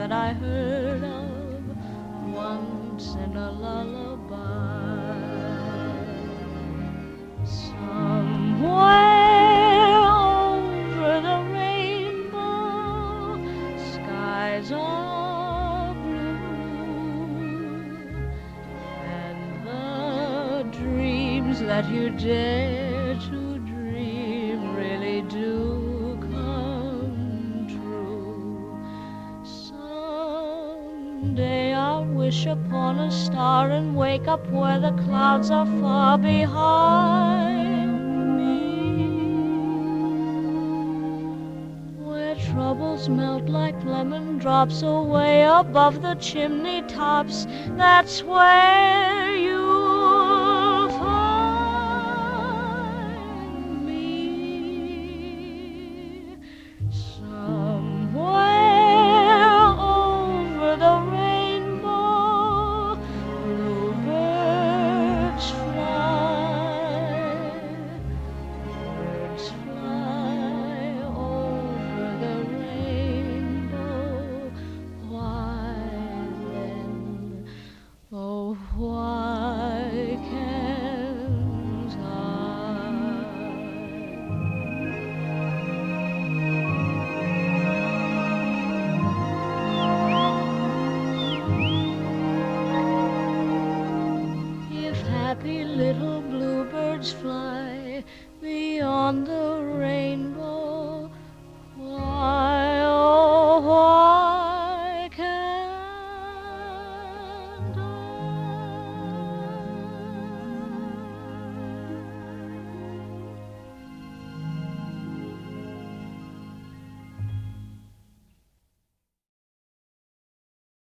that I heard of once in a lullaby. Somewhere over the rainbow, skies are blue, and the dreams that you dare to dream really do come true. Someday I'll wish upon a star and wake up where the clouds are far behind me, where troubles melt like lemon drops away above the chimney tops. That's where you'll find me. Somewhere over the rainbow, bluebirds fly. Birds fly over the rainbow. Why then, oh, why can't I? If happy little bluebirds fly beyond the rainbow,